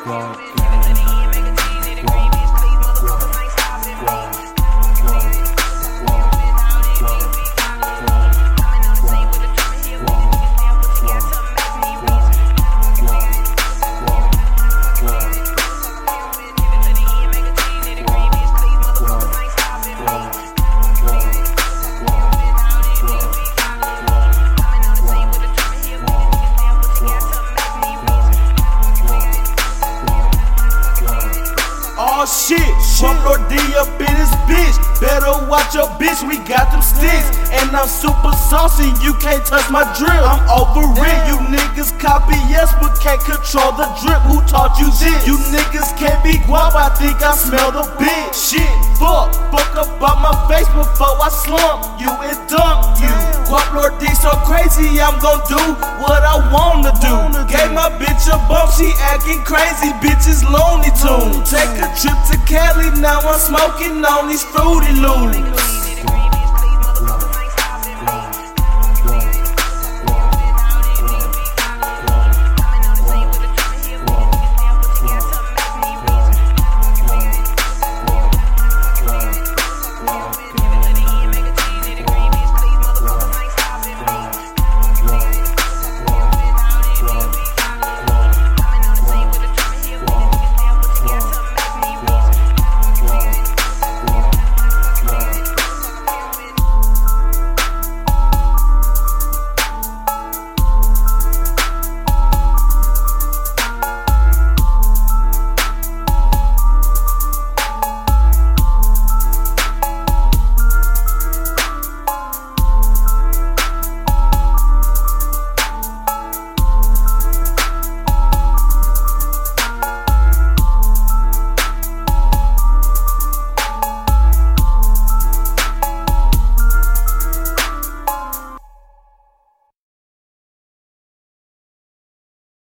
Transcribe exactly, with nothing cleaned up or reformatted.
Oh shit, Pump Lord D up in this bitch. Better watch your bitch, we got them sticks. And I'm super saucy, you can't touch my drill. I'm over it, you niggas copy yes, but can't control the drip. Who taught you this? You niggas can't be guap, I think I smell the bitch. Shit, fuck, fuck about my face before I slump you and dump you. Pump Lord D so crazy, I'm gon' do what I wanna do. Gave my bitch a bump, she acting crazy, bitch is Looney Tunes. Take a trip to Cali, now I'm smoking on these Fruity Loops.